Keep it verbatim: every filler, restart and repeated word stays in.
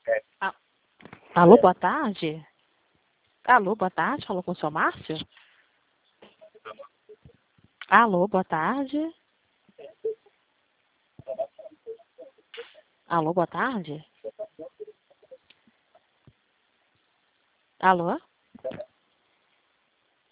A- Alô, boa tarde. Alô, boa tarde. Falou com o seu Márcio? Alô, boa tarde. Alô, boa tarde. Alô?